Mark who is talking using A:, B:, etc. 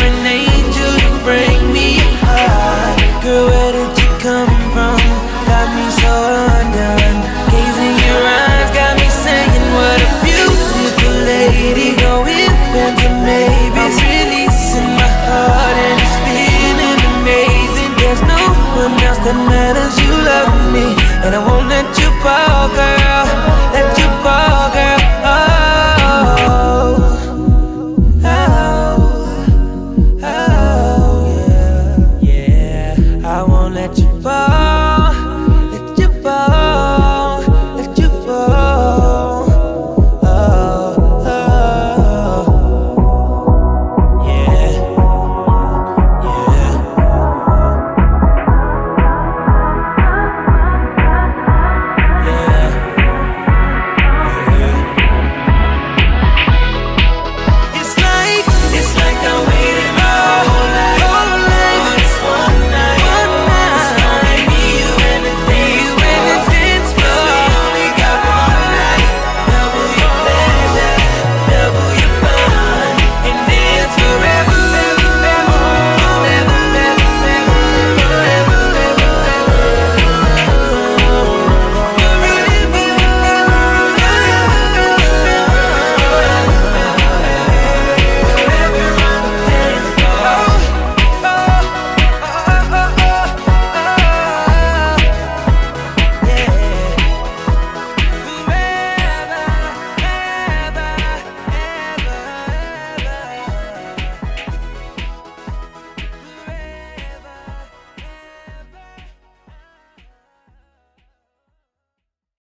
A: an angel to bring me high. Girl, where did you come from? Got me so undone. Gazing your eyes got me saying, what a beautiful lady. No ifs and maybe I'm releasing my heart and it's feeling amazing. There's no one else that matters. You love me and I won't let you